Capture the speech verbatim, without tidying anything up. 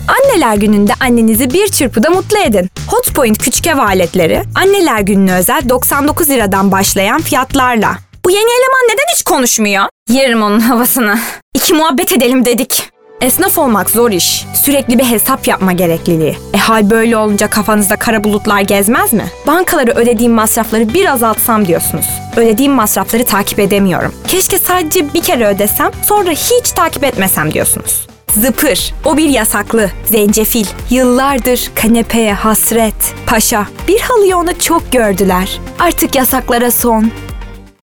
Anneler Günü'nde annenizi bir çırpıda mutlu edin. Hotpoint küçük ev aletleri, Anneler Günü'ne özel doksan dokuz liradan başlayan fiyatlarla. Bu yeni eleman neden hiç konuşmuyor? Yerim onun havasını. İki muhabbet edelim dedik. Esnaf olmak zor iş. Sürekli bir hesap yapma gerekliliği. E hal böyle olunca kafanızda kara bulutlar gezmez mi? Bankalara ödediğim masrafları bir azaltsam diyorsunuz. Ödediğim masrafları takip edemiyorum. Keşke sadece bir kere ödesem, sonra hiç takip etmesem diyorsunuz. Zıpır, o bir yasaklı, zencefil, yıllardır kanepeye hasret, paşa. Bir halıyı onu çok gördüler. Artık yasaklara son,